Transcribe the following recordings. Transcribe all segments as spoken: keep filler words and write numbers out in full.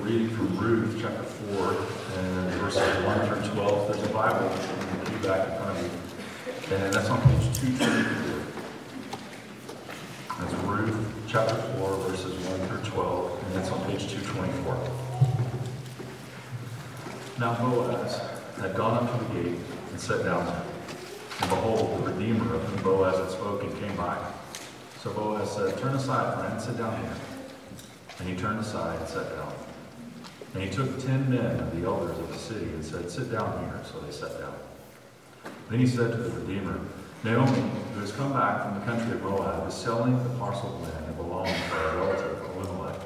reading from Ruth chapter four and verses one through twelve. There's a Bible in the pew back in front of you, and that's on page two twenty-four. That's Ruth chapter four, verses one through twelve, and that's on page two twenty-four. Now Boaz had gone up to the gate and sat down there. And behold, the Redeemer of whom Boaz had spoken came by. So Boaz said, "Turn aside, friend, sit down here." And he turned aside and sat down. And he took ten men of the elders of the city and said, "Sit down here." So they sat down. Then he said to the Redeemer, "Naomi, who has come back from the country of Moab, is selling the parcel of land that belonged to our relative Elimelech.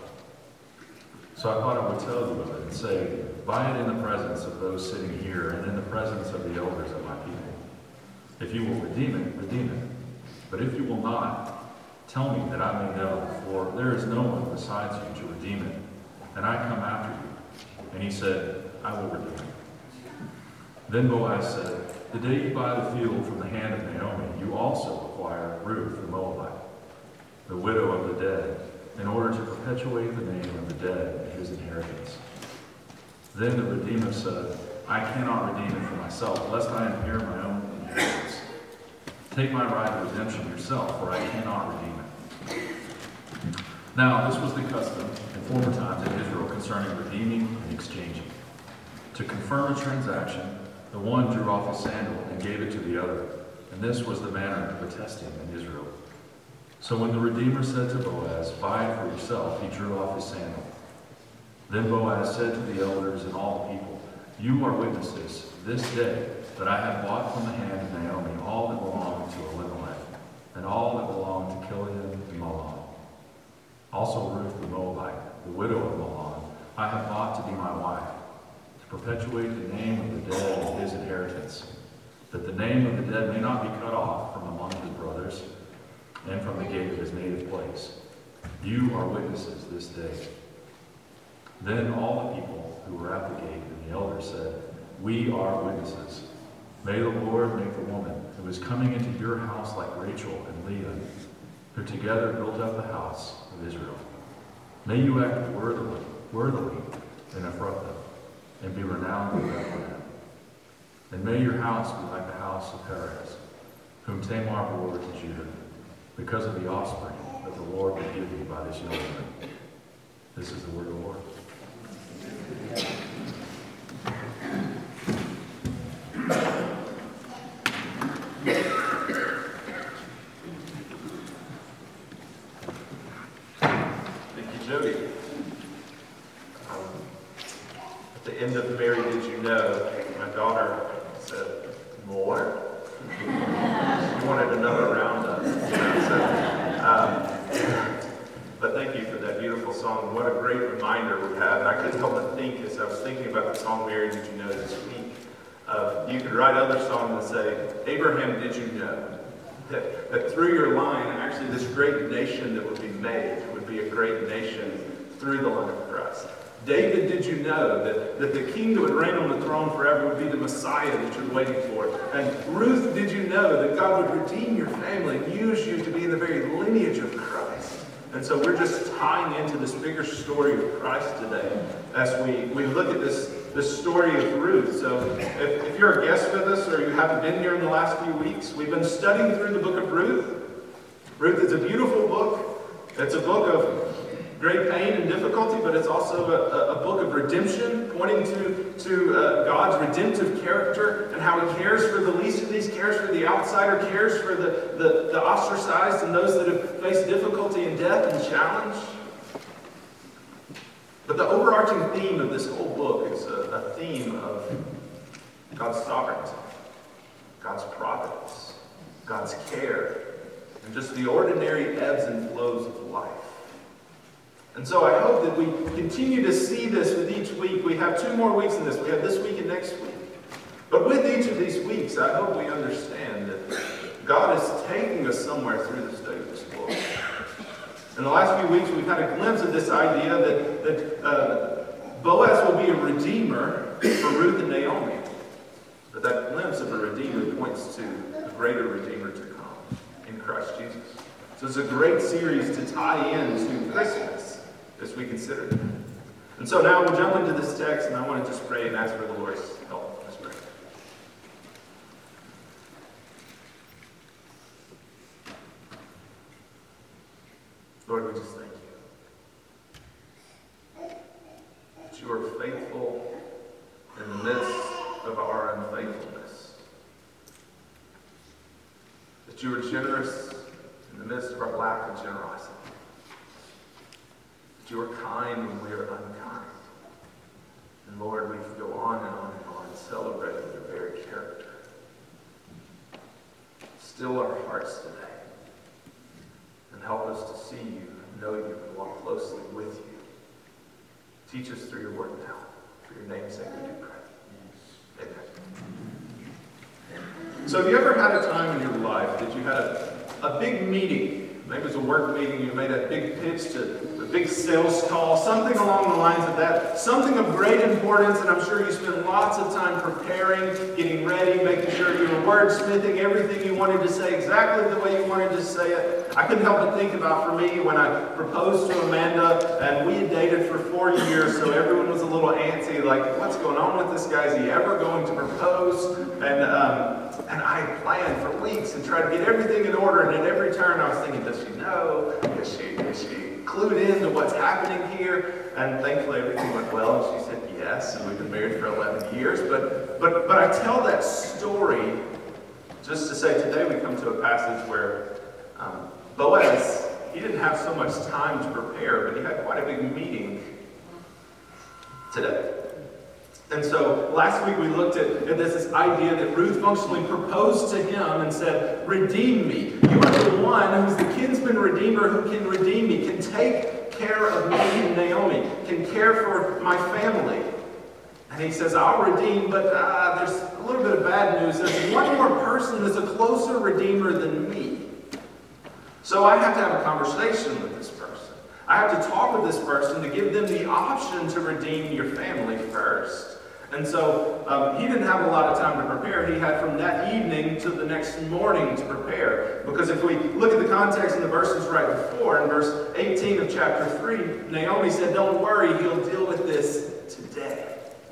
So I thought I would tell you of it and say, buy it in the presence of those sitting here and in the presence of the elders of my people. If you will redeem it, redeem it. But if you will not, tell me that I may know, for there is no one besides you to redeem it, and I come after you." And he said, "I will redeem it." Then Boaz said, "The day you buy the field from the hand of Naomi, you also acquire Ruth the Moabite, the widow of the dead, in order to perpetuate the name of the dead in his inheritance." Then the Redeemer said, "I cannot redeem it for myself, lest I impair my own inheritance. Take my right of redemption yourself, for I cannot redeem it." Now, this was the custom in former times in Israel concerning redeeming and exchanging. To confirm a transaction, the one drew off his sandal and gave it to the other, and this was the manner of attesting in Israel. So when the Redeemer said to Boaz, "Buy it for yourself," he drew off his sandal. Then Boaz said to the elders and all the people, "You are witnesses this day that I have bought from the hand of Naomi all that belonged to Elimelech, and all that belonged to Chilion and Mahlon. Also Ruth the Moabite, the widow of Mahlon, I have bought to be my wife, to perpetuate the name of the dead in his inheritance, that the name of the dead may not be cut off from among his brothers, and from the gate of his native place. You are witnesses this day." Then all the people who were at the gate and the elders said, "We are witnesses. May the Lord make the woman who is coming into your house like Rachel and Leah, who together built up the house of Israel. May you act worthily, worthily in Ephrathah, and be renowned in Bethlehem. And may your house be like the house of Perez, whom Tamar bore to Judah, because of the offspring that the Lord will give you by this young woman." This is the word of the Lord. Thank you, Jody. Um, at the end of Mary Did You Know, my daughter said, "More?" She wanted another roundup. You know, so, um, but thank you for that beautiful song. What a great reminder we have. And I couldn't help but think, as I was thinking about the song Mary Did You Know this week, of you could write other songs and say, "Abraham, did you know that, that through your line, actually this great nation that would be made would be a great nation through the line of Christ? David, did you know that, that the king that would reign on the throne forever would be the Messiah that you're waiting for? And Ruth, did you know that God would redeem your family and use you to be in the very lineage of Christ?" And so we're just tying into this bigger story of Christ today as we, we look at this, this story of Ruth. So if, if you're a guest with us or you haven't been here in the last few weeks, we've been studying through the book of Ruth. Ruth is a beautiful book. It's a book of great pain and difficulty, but it's also a, a book of redemption, pointing to, to uh, God's redemptive character and how he cares for the least of these, cares for the outsider, cares for the, the, the ostracized and those that have faced difficulty and death and challenge. But the overarching theme of this whole book is a, a theme of God's sovereignty, God's providence, God's care, and just the ordinary ebbs and flows of life. And so I hope that we continue to see this with each week. We have two more weeks in this. We have this week and next week. But with each of these weeks, I hope we understand that God is taking us somewhere through the study of this book. In the last few weeks, we've had a glimpse of this idea that, that uh, Boaz will be a redeemer for Ruth and Naomi. But that glimpse of a redeemer points to a greater redeemer to come in Christ Jesus. So it's a great series to tie in to Christmas as we consider that. And so now we'll jump into this text, and I want to just pray and ask for the Lord's help. Let's pray. Lord, we just thank you that you are faithful in the midst of our unfaithfulness, that you are generous in the midst of our lack of generosity, that you are kind when we are unkind. And Lord, we can go on and on and on celebrating your very character. Still our hearts today, and help us to see you, know you, and walk closely with you. Teach us through your word now. For your name's sake we do pray. Amen. So have you ever had a time in your life that you had a, a big meeting? Maybe it was a work meeting, you made a big pitch to a big sales call, something along the lines of that, something of great importance, and I'm sure you spent lots of time preparing, getting ready, making sure you were wordsmithing everything you wanted to say exactly the way you wanted to say it. I couldn't help but think about, for me, when I proposed to Amanda, and we had dated for four years, so everyone was a little antsy, like, what's going on with this guy? Is he ever going to propose? And um, and I planned for weeks and tried to get everything in order, and at every turn I was thinking, does she know? Is she, is she clued in to what's happening here? And thankfully everything went well, and she said yes, and we've been married for eleven years. But but but I tell that story just to say today we come to a passage where um, Boaz, he didn't have so much time to prepare, but he had quite a big meeting today. And so last week we looked at, at this, this idea that Ruth functionally proposed to him and said, redeem me. You are the one who's the kinsman redeemer who can redeem me, can take care of me and Naomi, can care for my family. And he says, I'll redeem, but uh, there's a little bit of bad news. There's one more person that's a closer redeemer than me. So I have to have a conversation with this person. I have to talk with this person to give them the option to redeem your family first. And so um, he didn't have a lot of time to prepare. He had from that evening to the next morning to prepare. Because if we look at the context in the verses right before, in verse eighteen of chapter three, Naomi said, don't worry, he'll deal with this today.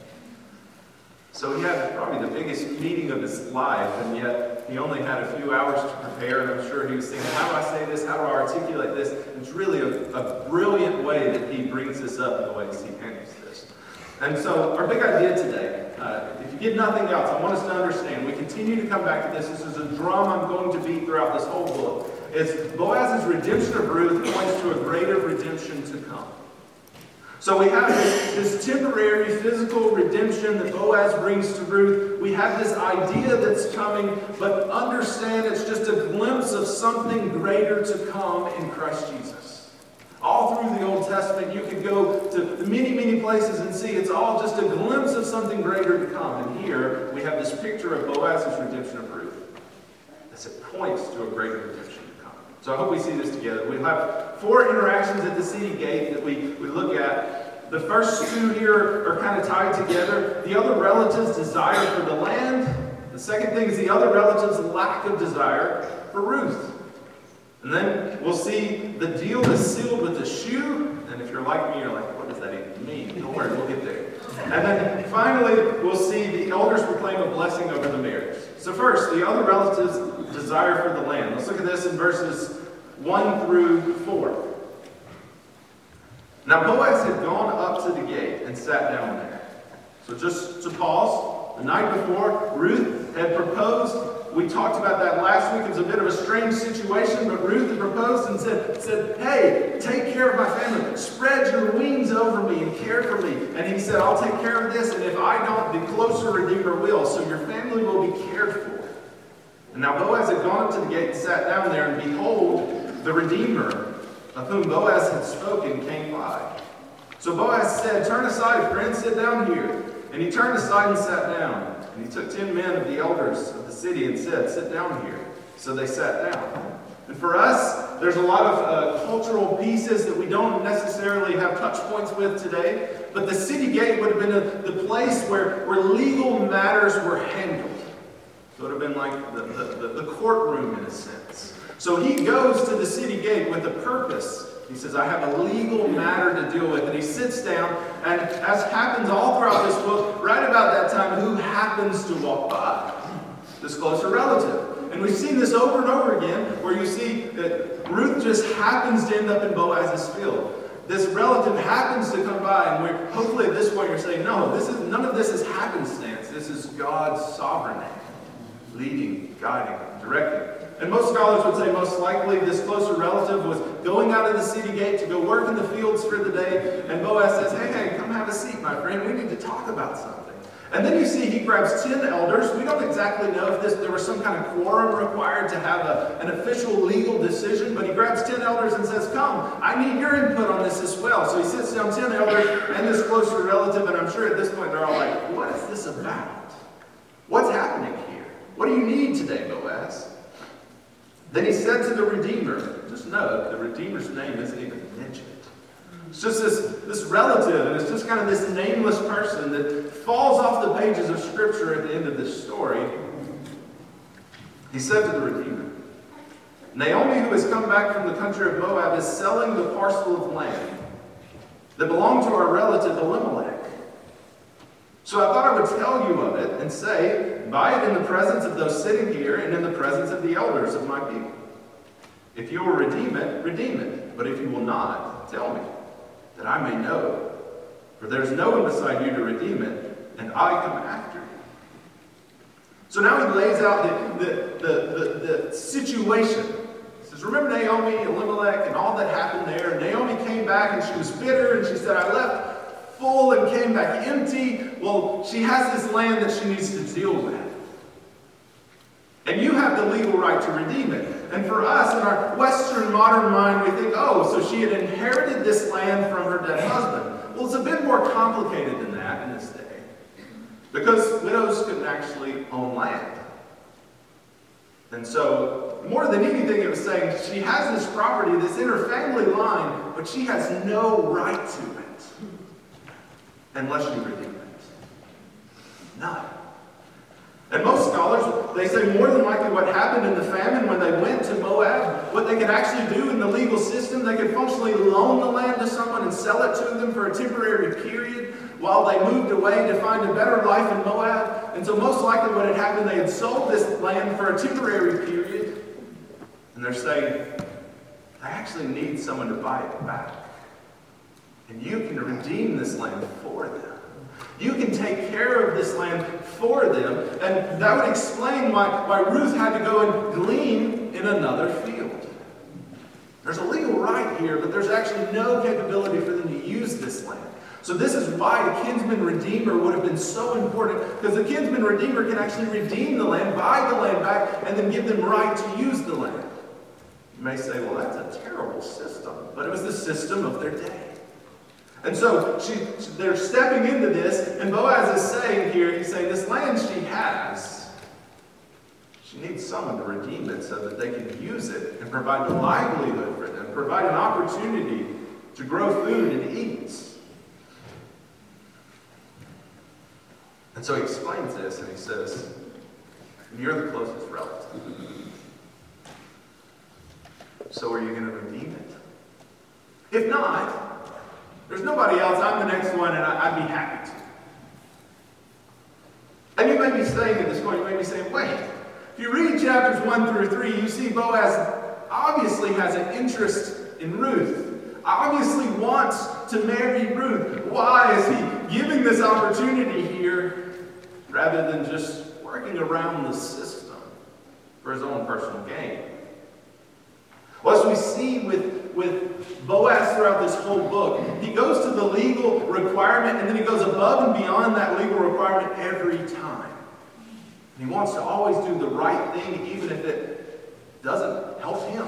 So he had probably the biggest meeting of his life, and yet he only had a few hours to prepare, and I'm sure he was thinking, how do I say this? How do I articulate this? It's really a, a brilliant way that he brings this up in the ways he handles this. And so our big idea today, uh, if you get nothing else, I want us to understand, we continue to come back to this. This is a drum I'm going to beat throughout this whole book. It's Boaz's redemption of Ruth points to a greater redemption to come. So we have this, this temporary physical redemption that Boaz brings to Ruth. We have this idea that's coming, but understand it's just a glimpse of something greater to come in Christ Jesus. All through the Old Testament, you could go to many, many places and see it's all just a glimpse of something greater to come. And here we have this picture of Boaz's redemption of Ruth as it points to a greater redemption to come. So I hope we see this together. We'll have four interactions at the city gate that we, we look at. The first two here are kind of tied together. The other relatives' desire for the land. The second thing is the other relatives' lack of desire for Ruth. And then we'll see the deal is sealed with a shoe. And if you're like me, you're like, what does that even mean? Don't worry, we'll get there. And then finally, we'll see the elders proclaim a blessing over the marriage. So first, the other relatives' desire for the land. Let's look at this in verses one through four. Now Boaz had gone up to the gate and sat down there. So just to pause, the night before, Ruth had proposed. We talked about that last week. It was a bit of a strange situation, but Ruth had proposed and said, said, hey, take care of my family. Spread your wings over me and care for me. And he said, I'll take care of this, and if I don't, the closer Redeemer will. So your family will be cared for. And now Boaz had gone up to the gate and sat down there, and behold, the Redeemer of whom Boaz had spoken came by. So Boaz said, turn aside, friend, sit down here. And he turned aside and sat down. And he took ten men of the elders of the city and said, sit down here. So they sat down. And for us, there's a lot of uh, cultural pieces that we don't necessarily have touch points with today. But the city gate would have been a, the place where, where legal matters were handled. So it would have been like the, the, the courtroom in a sense. So he goes to the city gate with a purpose He says, I have a legal matter to deal with. And he sits down, and as happens all throughout this book, right about that time, who happens to walk by? This closer relative. And we've seen this over and over again, where you see that Ruth just happens to end up in Boaz's field. This relative happens to come by, and we're, hopefully at this point you're saying, no, this is none of this is happenstance. This is God's sovereignty, leading, guiding, directing. And most scholars would say most likely this closer relative was going out of the city gate to go work in the fields for the day, and Boaz says, hey, hey, come have a seat, my friend. We need to talk about something. And then you see he grabs ten elders. We don't exactly know if this there was some kind of quorum required to have a, an official legal decision, but he grabs ten elders and says, come, I need your input on this as well. So he sits down ten elders and this closer relative, and I'm sure at this point they're all like, what is this about? What's happening here? What do you need today, Boaz? Then he said to the Redeemer, just note, the Redeemer's name isn't even mentioned. It's just this, this relative, and it's just kind of this nameless person that falls off the pages of Scripture at the end of this story. He said to the Redeemer, Naomi, who has come back from the country of Moab, is selling the parcel of land that belonged to our relative Elimelech. So I thought I would tell you of it and say, buy it in the presence of those sitting here and in the presence of the elders of my people. If you will redeem it, redeem it. But if you will not, tell me, that I may know. For there's no one beside you to redeem it, and I come after you. So now he lays out the, the, the, the, the situation. He says, remember Naomi, Elimelech, and all that happened there? Naomi came back and she was bitter, and she said, I left full and came back empty. Well, she has this land that she needs to deal with. And you have the legal right to redeem it. And for us, in our Western modern mind, we think, oh, so she had inherited this land from her dead husband. Well, it's a bit more complicated than that in this day. Because widows couldn't actually own land. And so, more than anything, it was saying she has this property that's in her family line, but she has no right to it unless you redeem it. None. And most scholars, they say more than likely what happened in the famine when they went to Moab, what they could actually do in the legal system, they could functionally loan the land to someone and sell it to them for a temporary period while they moved away to find a better life in Moab. And so most likely what had happened, they had sold this land for a temporary period. And they're saying, I actually need someone to buy it back. And you can redeem this land for them. You can take care of this land for them. And that would explain why, why Ruth had to go and glean in another field. There's a legal right here, but there's actually no capability for them to use this land. So this is why the kinsman redeemer would have been so important, because the kinsman redeemer can actually redeem the land, buy the land back, and then give them right to use the land. You may say, well, that's a terrible system. But it was the system of their day. And so she, they're stepping into this, and Boaz is saying here, he's saying this land she has, she needs someone to redeem it so that they can use it and provide a livelihood for them, provide an opportunity to grow food and eat. And so he explains this, and he says, you're the closest relative. So are you going to redeem it? If not, there's nobody else. I'm the next one, and I, I'd be happy to. And you may be saying at this point, you may be saying, wait, if you read chapters one through three, you see Boaz obviously has an interest in Ruth. Obviously wants to marry Ruth. Why is he giving this opportunity here rather than just working around the system for his own personal gain? Well, as we see with, with Boaz throughout this whole book, he goes to the legal requirement, and then he goes above and beyond that legal requirement every time. And he wants to always do the right thing, even if it doesn't help him.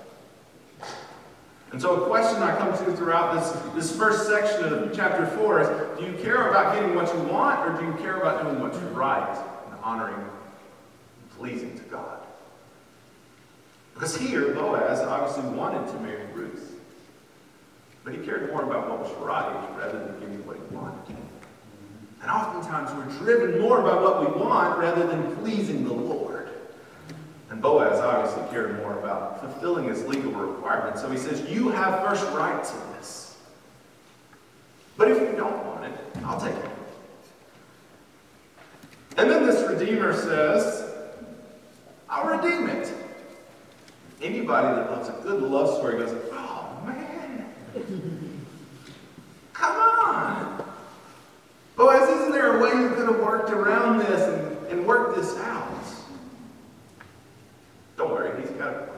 And so a question I come to throughout this, this first section of chapter four is, do you care about getting what you want, or do you care about doing what's right and honoring and pleasing to God? Because here, Boaz obviously wanted to marry Ruth. But he cared more about what was right rather than getting what he wanted. And oftentimes we're driven more by what we want rather than pleasing the Lord. And Boaz obviously cared more about fulfilling his legal requirements. So he says, you have first right to this. But if you don't want it, I'll take it. And then this Redeemer says, I'll redeem it. Anybody that loves a good love story goes, oh man, come on. Boaz, isn't there a way you could have worked around this and, and worked this out? Don't worry, he's got a plan.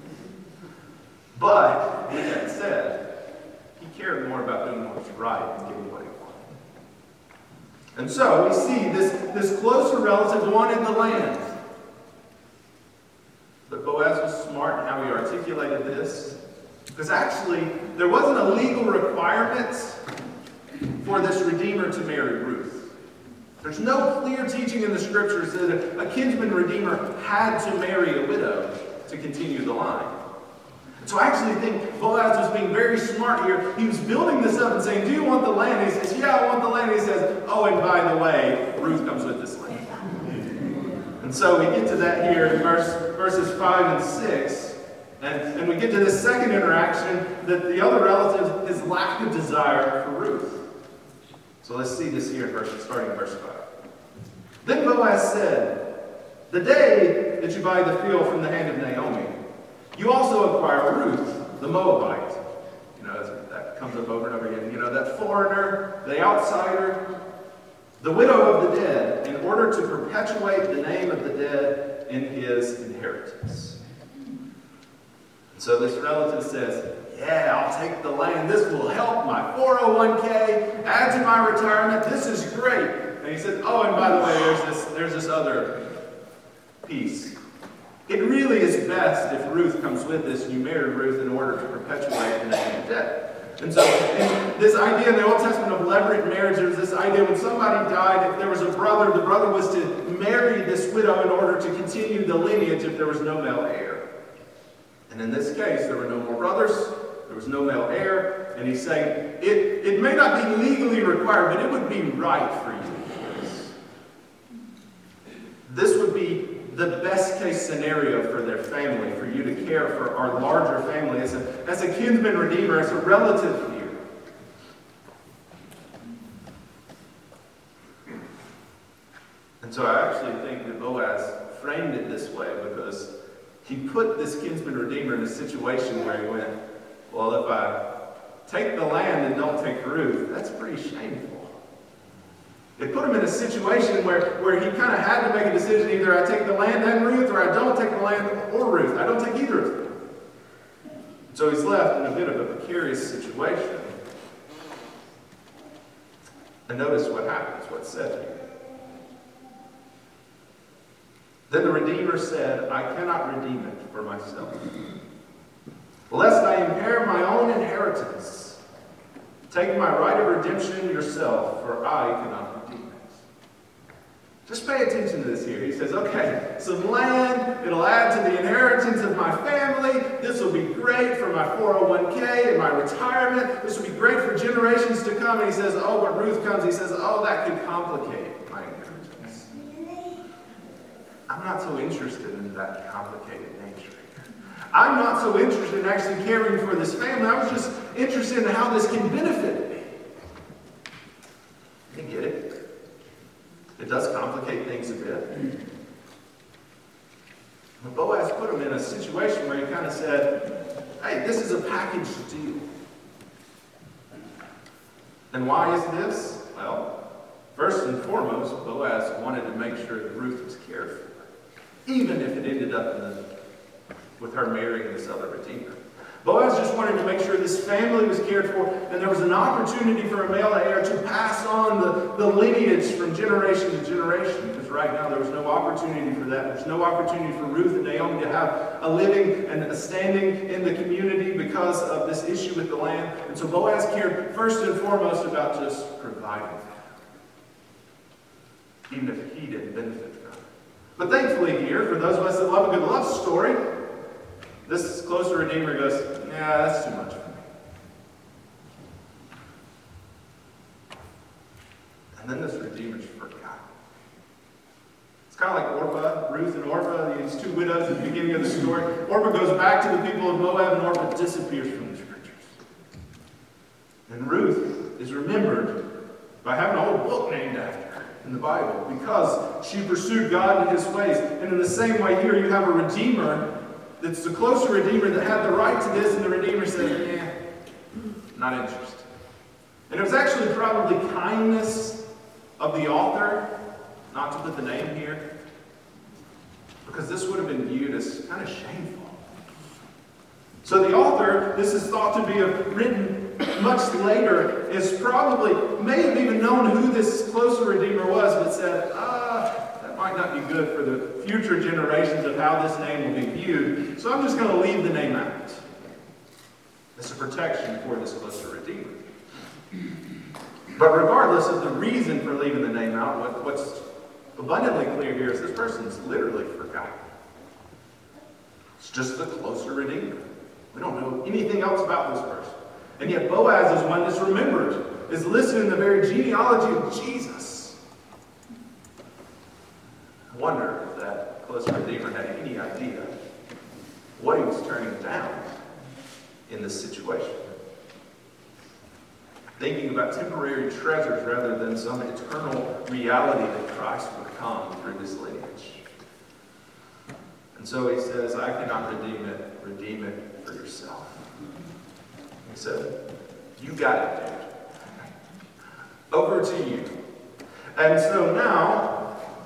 But, with that said, he cared more about doing what was right than getting what he wanted. And so we see this, this closer relative wanted the land. But Boaz was smart in how he articulated this. Because actually, there wasn't a legal requirement for this Redeemer to marry Ruth. There's no clear teaching in the Scriptures that a kinsman redeemer had to marry a widow to continue the line. And so I actually think Boaz was being very smart here. He was building this up and saying, do you want the land? He says, yeah, I want the land. He says, oh, and by the way, Ruth comes with this land. And so we get to that here in verse, verses five and six. And, and we get to this second interaction that the other relative has lack of desire for Ruth. So let's see this here in verse, starting in verse five. Then Boaz said, the day that you buy the field from the hand of Naomi, you also acquire Ruth, the Moabite. You know, that comes up over and over again. You know, that foreigner, the outsider, the widow of the dead, in order to perpetuate the name of the dead in his inheritance. And so this relative says, yeah, I'll take the land. This will help my four oh one k, add to my retirement. This is great. And he said, oh, and by the way, there's this, there's this other piece. It really is best if Ruth comes with this, and you marry Ruth in order to perpetuate the name of the dead. And so in this idea in the Old Testament of levirate marriage, there was this idea when somebody died, if there was a brother, the brother was to marry this widow in order to continue the lineage if there was no male heir. And in this case, there were no more brothers, there was no male heir, and he's saying, it, it may not be legally required, but it would be right for you. This would be the best case scenario for their family, for you to care for our larger family as a, as a kinsman redeemer, as a relative here. And so I actually think that Boaz framed it this way because he put this kinsman redeemer in a situation where he went, well, if I take the land and don't take Ruth, that's pretty shameful. It put him in a situation where, where he kind of had to make a decision. Either I take the land and Ruth, or I don't take the land or Ruth. I don't take either of them. So he's left in a bit of a precarious situation. And notice what happens, what's said here. Then the Redeemer said, I cannot redeem it for myself, lest I impair my own inheritance. Take my right of redemption yourself, for I cannot redeem it. Just pay attention to this here. He says, okay, some land, it'll add to the inheritance of my family. This will be great for my four oh one k and my retirement. This will be great for generations to come. And he says, oh, when Ruth comes, he says, oh, that could complicate my inheritance. I'm not so interested in that complicated nature. I'm not so interested in actually caring for this family. I was just interested in how this can benefit me. You get it? It does complicate things a bit. But Boaz put him in a situation where he kind of said, hey, this is a package deal. And why is this? Well, first and foremost, Boaz wanted to make sure that Ruth was cared for, even if it ended up in the with her marrying this other redeemer. Boaz just wanted to make sure this family was cared for, and there was an opportunity for a male heir to pass on the, the lineage from generation to generation, because right now there was no opportunity for that. There's no opportunity for Ruth and Naomi to have a living and a standing in the community because of this issue with the land. And so Boaz cared first and foremost about just providing for them, even if he didn't benefit from it. But thankfully here, for those of us that love a good love story, this closer redeemer goes, yeah, that's too much for me. And then this redeemer's forgotten. It's kind of like Orpah, Ruth and Orpah, these two widows at the beginning of the story. Orpah goes back to the people of Moab, and Orpah disappears from the scriptures. And Ruth is remembered by having a whole book named after her in the Bible because she pursued God in his ways. And in the same way here, you have a redeemer that's the closer redeemer that had the right to this, and the redeemer said, yeah, not interested. And it was actually probably kindness of the author not to put the name here, because this would have been viewed as kind of shameful. So the author, this is thought to be written much later, is probably, may have even known who this closer redeemer was, but said, ah, that might not be good for the future generations of how this name will be viewed, so I'm just going to leave the name out. It's a protection for this closer redeemer. But regardless of the reason for leaving the name out, what, what's abundantly clear here is this person's literally forgotten. It's just the closer redeemer. We don't know anything else about this person. And yet Boaz is one that's remembered, is listed in the very genealogy of Jesus. I wonder if that closer redeemer had any idea what he was turning down in this situation. Thinking about temporary treasures rather than some eternal reality that Christ would come through this lineage. And so he says, I cannot redeem it. Redeem it for yourself. He said, you got it, dude. Over to you. And so now,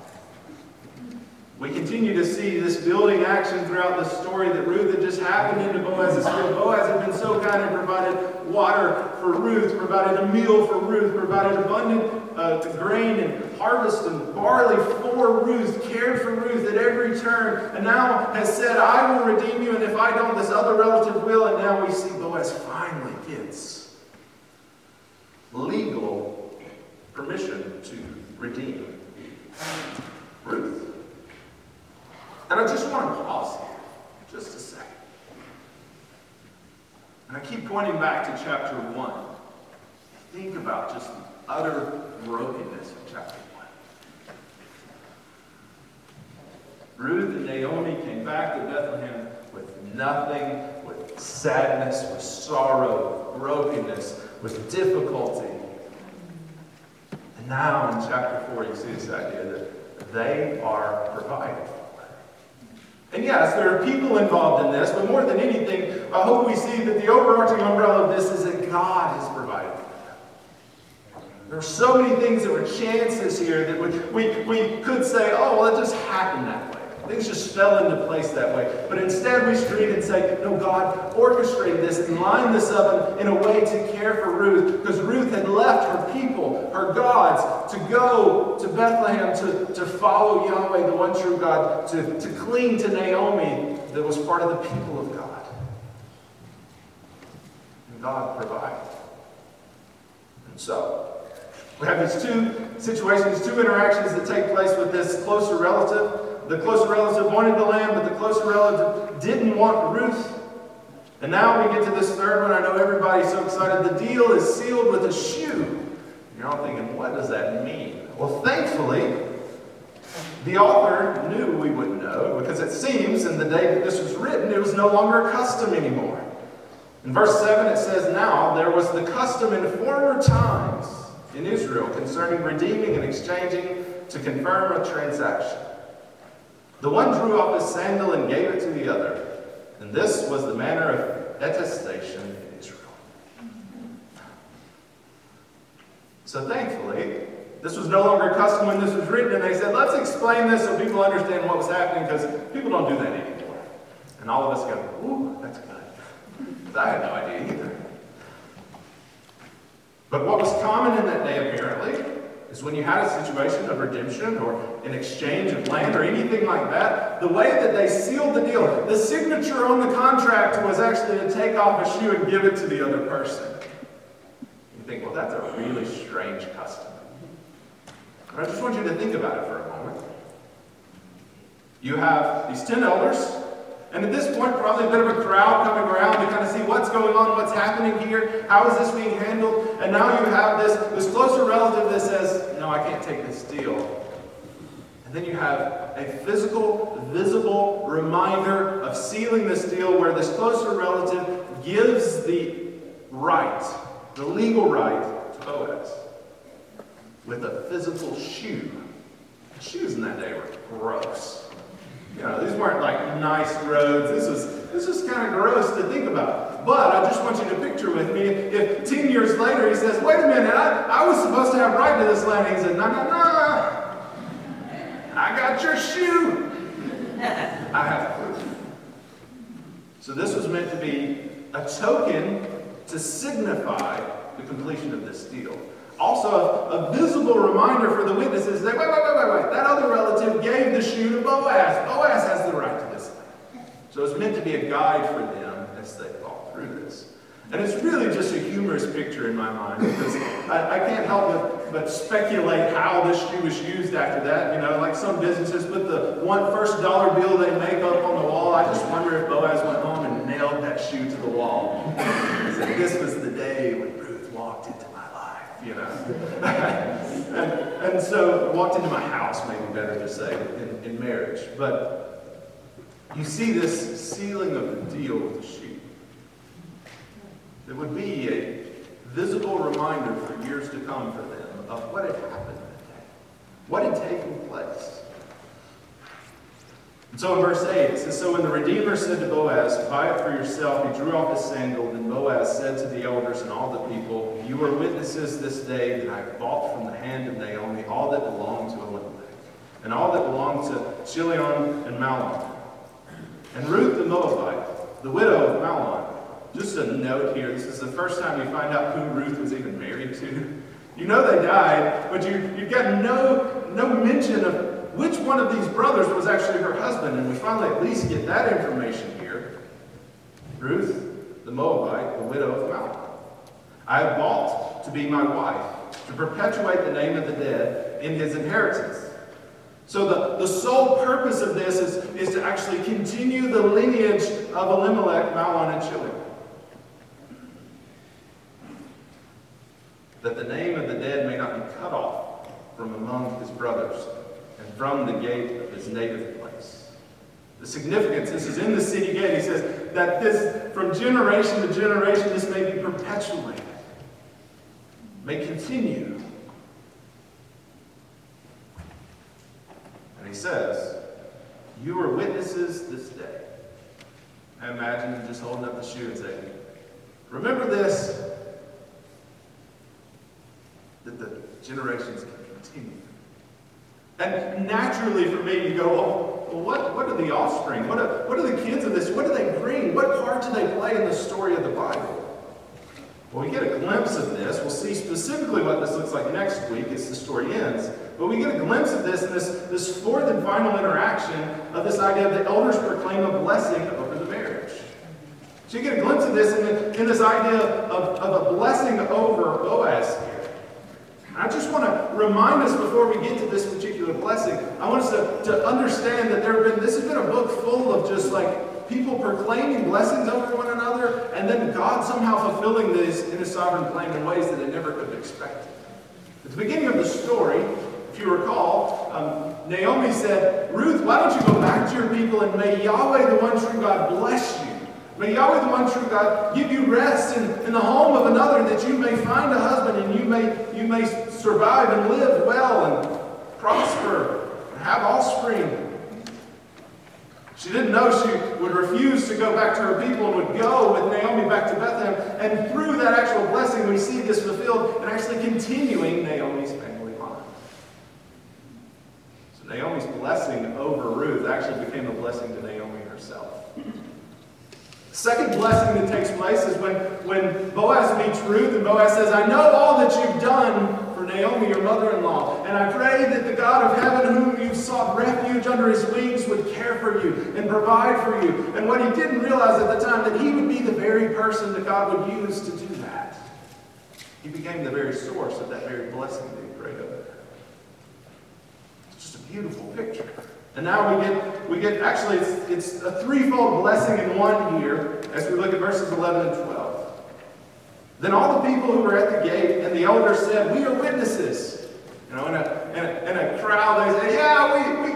we continue to see this building action throughout the story that Ruth had just happened into Boaz's field. Boaz had been so kind and provided water for Ruth, provided a meal for Ruth, provided abundant uh, grain and harvest and barley for Ruth, cared for Ruth at every turn, and now has said, I will redeem you, and if I don't, this other relative will. And now we see Boaz finally gets legal permission to redeem Ruth. And I just want to pause here, just a second. And I keep pointing back to chapter one. Think about just the utter brokenness of chapter one. Ruth and Naomi came back to Bethlehem with nothing, with sadness, with sorrow, with brokenness, with difficulty. And now in chapter four, you see this idea that they are provided for. And yes, there are people involved in this, but more than anything, I hope we see that the overarching umbrella of this is that God has provided for them. There are so many things that were chances here that we, we, we could say, oh, well, it just happened that way. Things just fell into place that way. But instead we read and say, no, God orchestrated this and lined this up in, in a way to care for Ruth, because Ruth had left her people, her gods, to go to Bethlehem to, to follow Yahweh, the one true God, to, to cling to Naomi that was part of the people of God. And God provided. And so, we have these two situations, two interactions that take place with this closer relative. The closer relative wanted the land, but the closer relative didn't want Ruth. And now we get to this third one. I know everybody's so excited. The deal is sealed with a shoe. You're all thinking, what does that mean? Well, thankfully, the author knew we wouldn't know, because it seems in the day that this was written, it was no longer a custom anymore. In verse seven, it says, now there was the custom in former times in Israel concerning redeeming and exchanging to confirm a transaction. The one drew off his sandal and gave it to the other. And this was the manner of attestation in Israel. So thankfully, this was no longer a custom when this was written, and they said, let's explain this so people understand what was happening, because people don't do that anymore. And all of us go, ooh, that's good. Because I had no idea either. But what was common in that day, apparently, is when you had a situation of redemption or an exchange of land or anything like that, the way that they sealed the deal, the signature on the contract was actually to take off a shoe and give it to the other person. You think, well, that's a really strange custom. But I just want you to think about it for a moment. You have these ten elders, and at this point, probably a bit of a crowd coming around to kind of see what's going on, what's happening here, how is this being handled, and now you have this, this closer relative that says, no, I can't take this deal. And then you have a physical, visible reminder of sealing this deal where this closer relative gives the right, the legal right to Boaz with a physical shoe. The shoes in that day were gross. You know, these weren't like nice roads. This was this was kind of gross to think about. But I just want you to picture with me, if ten years later he says, wait a minute, I, I was supposed to have right to this land. And he said, no, no, no. I got your shoe. I have proof. So this was meant to be a token to signify the completion of this deal. Also, a, a visible reminder for the witnesses that, wait, wait, wait, wait, wait, that other relative gave the shoe to Boaz. Boaz has the right to this land. So it's meant to be a guide for them as they walk through this. And it's really just a humorous picture in my mind, because I, I can't help but, but speculate how this shoe was used after that. You know, like some businesses put the one first dollar bill they make up on the wall. I just wonder if Boaz went home and nailed that shoe to the wall. He said, this was the day when Ruth walked into my life, you know. and, and so, walked into my house, maybe better to say, in, in marriage. But you see this sealing of the deal with the shoe. There would be a visible reminder for years to come for them of what had happened that day, what had taken place. And so in verse eight, it says, so when the Redeemer said to Boaz, buy it for yourself, he drew off his sandal. Then Boaz said to the elders and all the people, you are witnesses this day that I bought from the hand of Naomi all that belonged to Elimelech, and all that belonged to Chilion and Mahlon, and Ruth the Moabite, the widow of Mahlon. Just a note here, this is the first time you find out who Ruth was even married to. You know they died, but you, you get no, no mention of which one of these brothers was actually her husband, and we finally at least get that information here. Ruth, the Moabite, the widow of Mahlon. I have bought to be my wife, to perpetuate the name of the dead in his inheritance. So the, the sole purpose of this is, is to actually continue the lineage of Elimelech, Mahlon, and Chilion. That the name of the dead may not be cut off from among his brothers and from the gate of his native place. The significance, this is in the city gate, he says that this, from generation to generation, this may be perpetuated, may continue. And he says, you are witnesses this day. I imagine him just holding up the shoe and saying, remember this, that the generations can continue. And naturally for me, you go, oh, well, what, what are the offspring? What are, what are the kids of this? What do they bring? What part do they play in the story of the Bible? Well, we get a glimpse of this. We'll see specifically what this looks like next week as the story ends. But we get a glimpse of this in this, this fourth and final interaction of this idea of the elders proclaim a blessing over the marriage. So you get a glimpse of this in, the, in this idea of, of a blessing over Boaz here. I just want to remind us before we get to this particular blessing, I want us to, to understand that there have been, this has been a book full of just like people proclaiming blessings over one another, and then God somehow fulfilling this in his sovereign plan in ways that they never could have expected. At the beginning of the story, if you recall, um, Naomi said, Ruth, why don't you go back to your people and may Yahweh, the one true God, bless you. May Yahweh, the one true God, give you rest in, in the home of another, that you may find a husband and you may, you may survive and live well and prosper and have offspring. She didn't know she would refuse to go back to her people and would go with Naomi back to Bethlehem. And through that actual blessing, we see this fulfilled and actually continuing Naomi's family line. So Naomi's blessing over Ruth actually became a blessing to Naomi herself. Second blessing that takes place is when, when Boaz meets Ruth, and Boaz says, I know all that you've done for Naomi, your mother-in-law, and I pray that the God of heaven, whom you've sought refuge under his wings, would care for you and provide for you. And what he didn't realize at the time, that he would be the very person that God would use to do that. He became the very source of that very blessing that he prayed over. It's just a beautiful picture. And now we get, we get actually, it's, it's a threefold blessing in one here, as we look at verses eleven and twelve. Then all the people who were at the gate and the elders said, we are witnesses. You know, in a, in a, in a crowd, they say, yeah, we,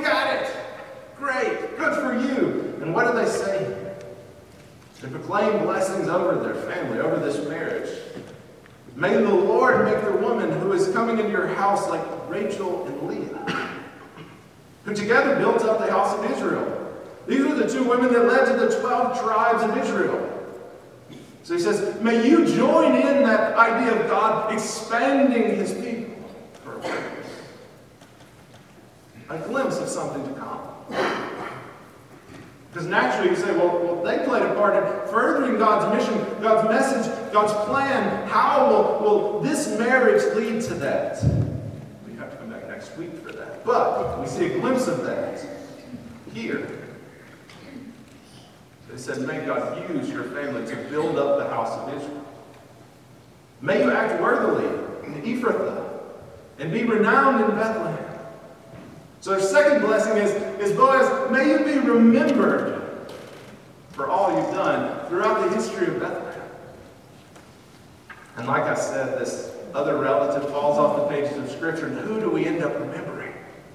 Lord make the woman who is coming into your house like Rachel and Leah, who together built up the house of Israel. These are the two women that led to the twelve tribes of Israel. So he says, may you join in that idea of God expanding his people for a purpose. A glimpse of something to come. Because naturally you say, well, well, they played a part in furthering God's mission, God's message, God's plan. How will, will this marriage lead to that? We have to come back next week for that. But we see a glimpse of that here. They said, may God use your family to build up the house of Israel. May you act worthily in Ephrathah and be renowned in Bethlehem. So their second blessing is, is Boaz, may you be remembered for all you've done throughout the history of Bethlehem. And like I said, this other relative falls off the pages of Scripture, and who do we end up remembering?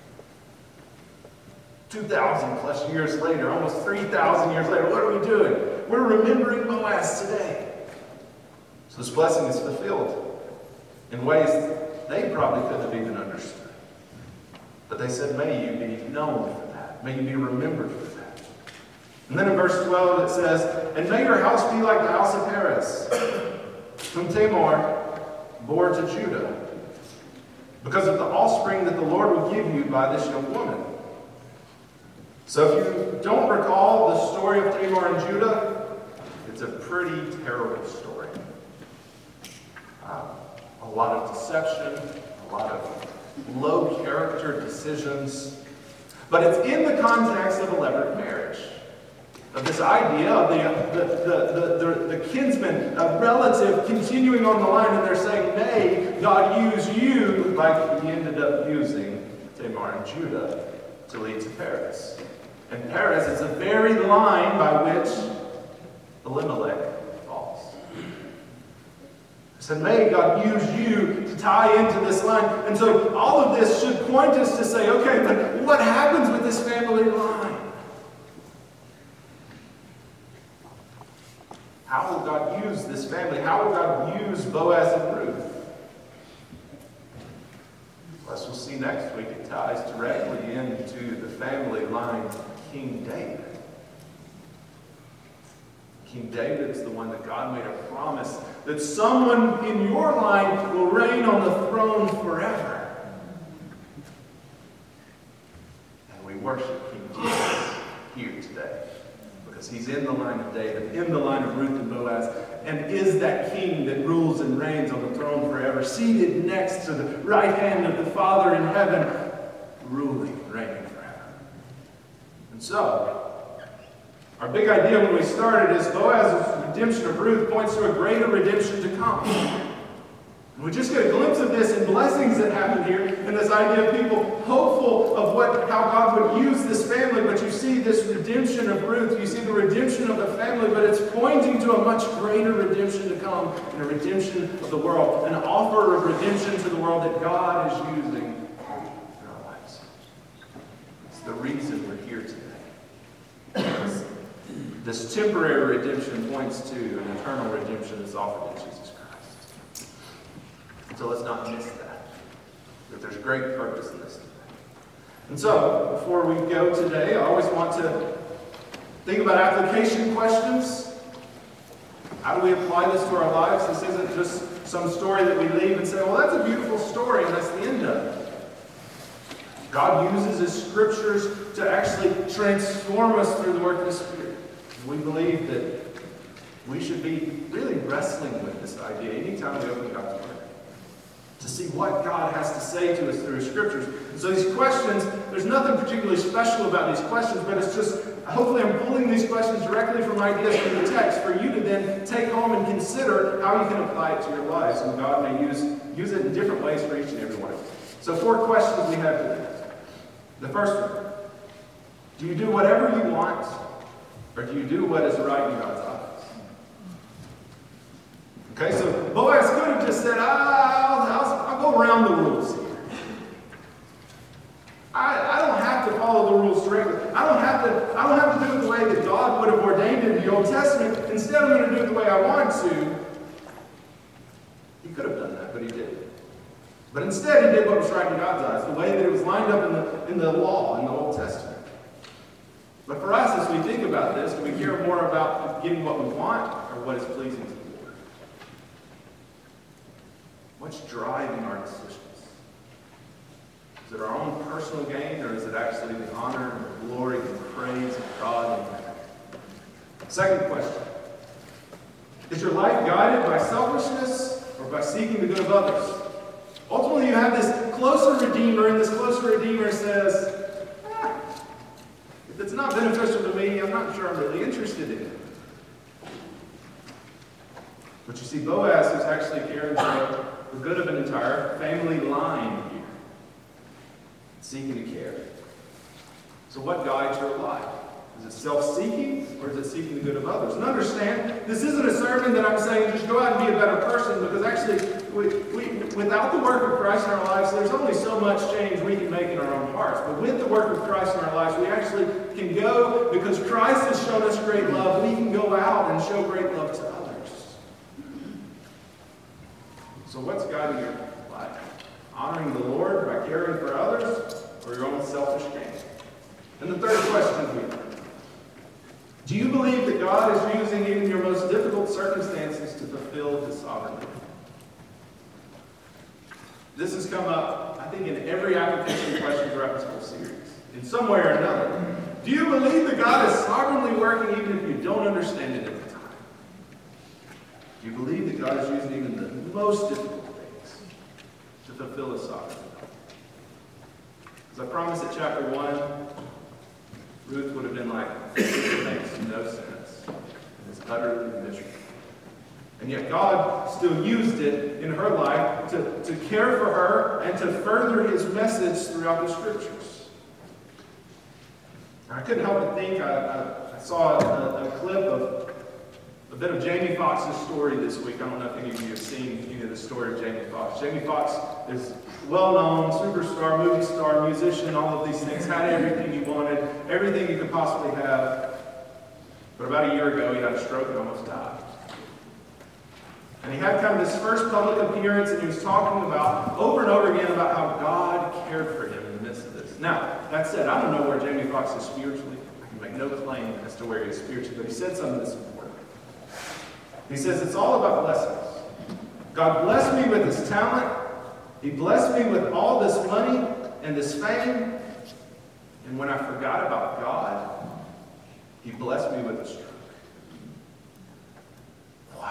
two thousand plus years later, almost three thousand years later, what are we doing? We're remembering Boaz today. So this blessing is fulfilled in ways they probably couldn't have even understood. But they said, may you be known for that. May you be remembered for that. And then in verse twelve it says, and may your house be like the house of Perez, whom Tamar bore to Judah, because of the offspring that the Lord will give you by this young woman. So if you don't recall the story of Tamar and Judah, it's a pretty terrible story. Uh, a lot of deception, a lot of low character decisions. But it's in the context of a levirate marriage. Of this idea of the, the, the, the, the, the kinsman, a relative continuing on the line, and they're saying, may God use you like he ended up using Tamar and Judah to lead to Perez. And Perez is the very line by which Elimelech falls. I said, may God use you to tie into this line. And so all of this should point us to say, okay, but what happens with this family line? How will God use this family? How will God use Boaz and Ruth? As we'll see next week, it ties directly into the family line of King David. King David's the one that God made a promise that someone in your line will reign on the throne forever. And we worship King Jesus here today because he's in the line of David, in the line of Ruth and Boaz, and is that king that rules and reigns on the throne forever, seated next to the right hand of the Father in heaven, ruling, reigning forever. And so, our big idea when we started is Boaz's redemption of Ruth points to a greater redemption to come. And we just get a glimpse of this in blessings that happen here, and this idea of people hopeful of what, how God would use this family, but you see this redemption of Ruth, you see the redemption of the family, but it's pointing to a much greater redemption to come, and a redemption of the world, an offer of redemption to the world that God is using in our lives. It's the reason we're here today. This temporary redemption points to an eternal redemption that's offered in Jesus Christ. So let's not miss that. That there's great purpose in this today. And so, before we go today, I always want to think about application questions. How do we apply this to our lives? This isn't just some story that we leave and say, well, that's a beautiful story, and that's the end of it. God uses his scriptures to actually transform us through the work of the Spirit. We believe that we should be really wrestling with this idea anytime we open God's Word, to see what God has to say to us through his scriptures. And so these questions, there's nothing particularly special about these questions, but it's just, hopefully I'm pulling these questions directly from ideas from the text for you to then take home and consider how you can apply it to your lives. And God may use, use it in different ways for each and every one of you. So four questions we have today. The first one, do you do whatever you want, or do you do what is right in God's eyes? Okay, so Boaz could have just said, I'll, I'll, I'll go around the rules here. I, I don't have to follow the rules directly. I don't have to, I don't have to do it the way that God would have ordained it in the Old Testament. Instead, I'm going to do it the way I want to. He could have done that, but he he did. But instead, he did what was right in God's eyes, the way that it was lined up in the, in the law, in the Old Testament. But for us, as we think about this, do we care more about getting what we want or what is pleasing to the Lord? What's driving our decisions? Is it our own personal gain, or is it actually the honor and the glory and the praise of God and man? Second question. Is your life guided by selfishness or by seeking the good of others? Ultimately, you have this closer Redeemer, and this closer Redeemer says, ah, if it's not beneficial to me, I'm not sure I'm really interested in it. But you see, Boaz is actually caring for the good of an entire family line here, seeking to care. So what guides your life? Is it self-seeking, or is it seeking the good of others? And understand, this isn't a sermon that I'm saying just go out and be a better person, because actually, we, we, without the work of Christ in our lives, there's only so much change we can make in our own hearts. But with the work of Christ in our lives, we actually can go, because Christ has shown us great love, we can go out and show great love to others. So what's guiding your life? Honoring the Lord by caring for others, or your own selfish gain? And the third question here. Do you believe that God is using even your most difficult circumstances to fulfill His sovereignty? This has come up, I think, in every application question throughout this whole series, in some way or another. Do you believe that God is sovereignly working even if you don't understand it at the time? Do you believe that God is using even the most difficult things to fulfill His sovereignty? As I promised at chapter one, Ruth would have been like, it makes no sense. And it's utterly miserable. And yet God still used it in her life to, to care for her and to further His message throughout the Scriptures. I couldn't help but think, I, I, I saw a, a clip of a bit of Jamie Foxx's story this week. I don't know if any of you have seen any of the story of Jamie Foxx. Jamie Foxx is well-known, superstar, movie star, musician, all of these things, had everything he wanted, everything he could possibly have. But about a year ago, he had a stroke and almost died. And he had kind of this first public appearance, and he was talking about, over and over again, about how God cared for him in the midst of this. Now, that said, I don't know where Jamie Foxx is spiritually. I can make no claim as to where he is spiritually, but he said something that's important. He says, it's all about blessings. God blessed me with His talent. He blessed me with all this money and this fame. And when I forgot about God, He blessed me with a stroke. Wow.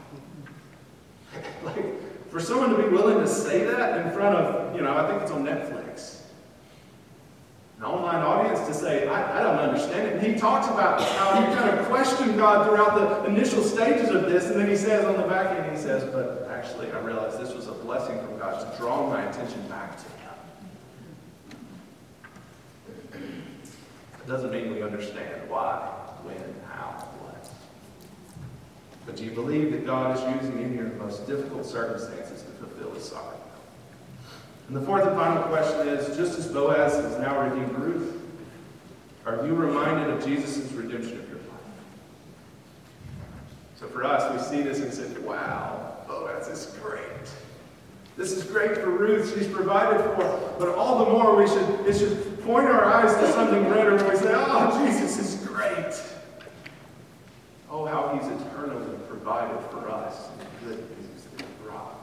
Like, for someone to be willing to say that in front of, you know, I think it's on Netflix, an online audience, to say, I, I don't understand it. And he talks about how he kind of questioned God throughout the initial stages of this, and then he says on the back end, he says, but actually I realized this was a blessing from God to draw my attention back to Him. It doesn't mean we understand why, when, how, what. But do you believe that God is using in your most difficult circumstances to fulfill His sovereignty? And the fourth and final question is, just as Boaz has now redeemed Ruth, are you reminded of Jesus' redemption of your life? So for us, we see this and say, wow, Boaz is great. This is great for Ruth. She's provided for. But all the more, we should it should point our eyes to something greater when we say, oh, Jesus is great. Oh, how He's eternally provided for us in the good things that He brought.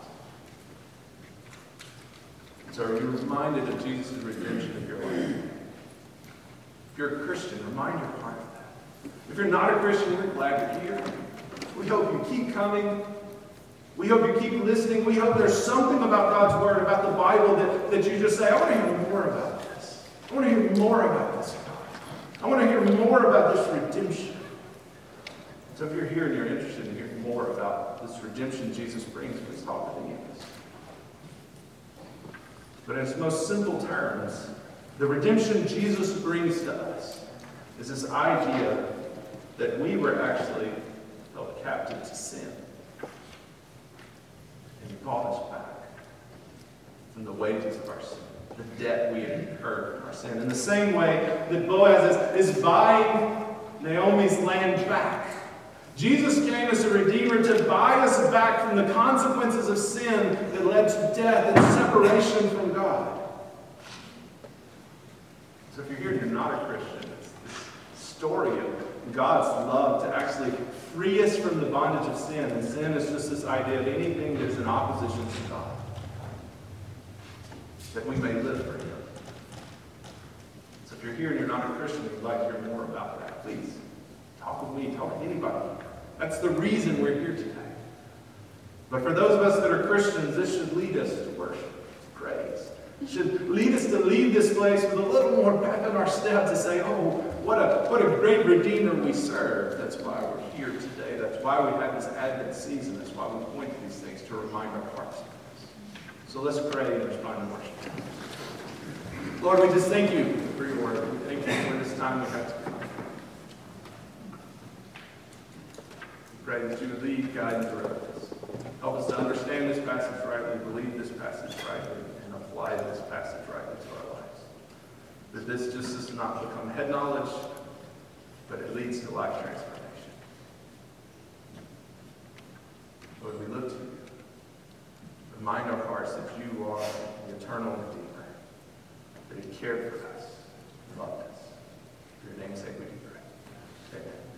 So are you reminded of Jesus' redemption of your life? If you're a Christian, remind your heart of that. If you're not a Christian, we're glad you're here. We hope you keep coming. We hope you keep listening. We hope there's something about God's Word, about the Bible, that, that you just say, I want to hear more about this. I want to hear more about this God. I want to hear more about this redemption. So if you're here and you're interested in hearing more about this redemption Jesus brings, please talk to the end. But in its most simple terms, the redemption Jesus brings to us is this idea that we were actually held captive to sin. And He bought us back from the wages of our sin, the debt we had incurred from our sin. In the same way that Boaz is, is buying Naomi's land back. Jesus came as a redeemer to buy us back from the consequences of sin that led to death and separation from God. So if you're here and you're not a Christian, it's this story of God's love to actually free us from the bondage of sin. And sin is just this idea of anything that is in opposition to God, that we may live for Him. So if you're here and you're not a Christian, and you'd like to hear more about that, please talk with me, talk to anybody. That's the reason we're here today. But for those of us that are Christians, this should lead us to worship, praise. It should lead us to leave this place with a little more pep in our step to say, oh, what a, what a great Redeemer we serve. That's why we're here today. That's why we have this Advent season. That's why we point to these things, to remind our hearts of this. So let's pray and respond to worship. Lord, we just thank you for your word. We thank you for this time we have to come. We pray that you would lead, guide, and direct us. Help us to understand this passage rightly, believe this passage rightly, and apply this passage rightly to our lives. That this just does not become head knowledge, but it leads to life transformation. Lord, we look to you. Remind our hearts that you are the eternal Redeemer, that you cared for us, loved us. For your name's sake we do pray. Amen.